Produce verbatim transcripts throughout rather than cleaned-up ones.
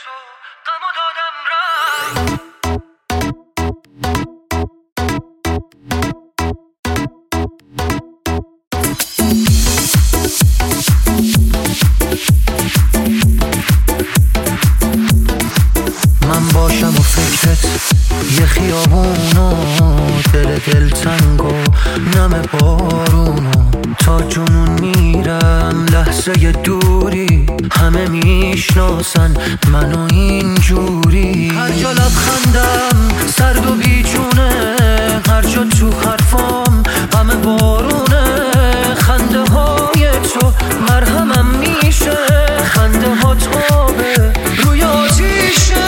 تو غمو دادم رفت. من باشم و فکرت یه خیابونو، دل دل تنگ و نم بارونو، تا جنون میرم لحظه دوری، همه میشناسن منو اینجوری. هر جا لبخندم سرد و بیجونه، هر جا تو حرفام غم بارونه، خنده های تو مرهمم میشه، خنده ها تابه روی آتیشه.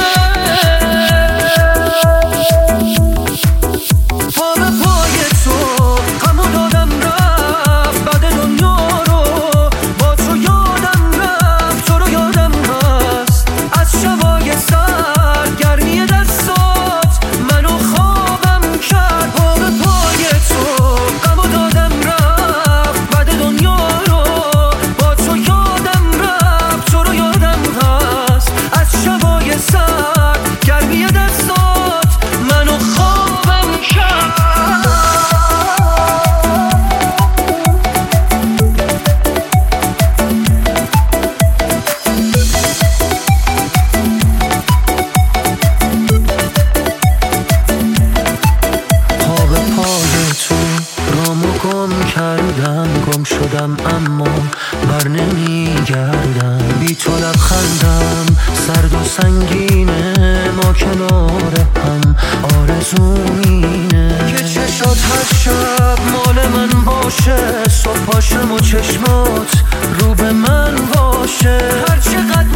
گم شدم اما بر نمیگردم، بی تو لبخندم سرد و سنگینه، ما کنار هم آرزومینه که چشات هر شب مال من باشه، صبح پاشم و چشمات رو به من باشه. هر چقدر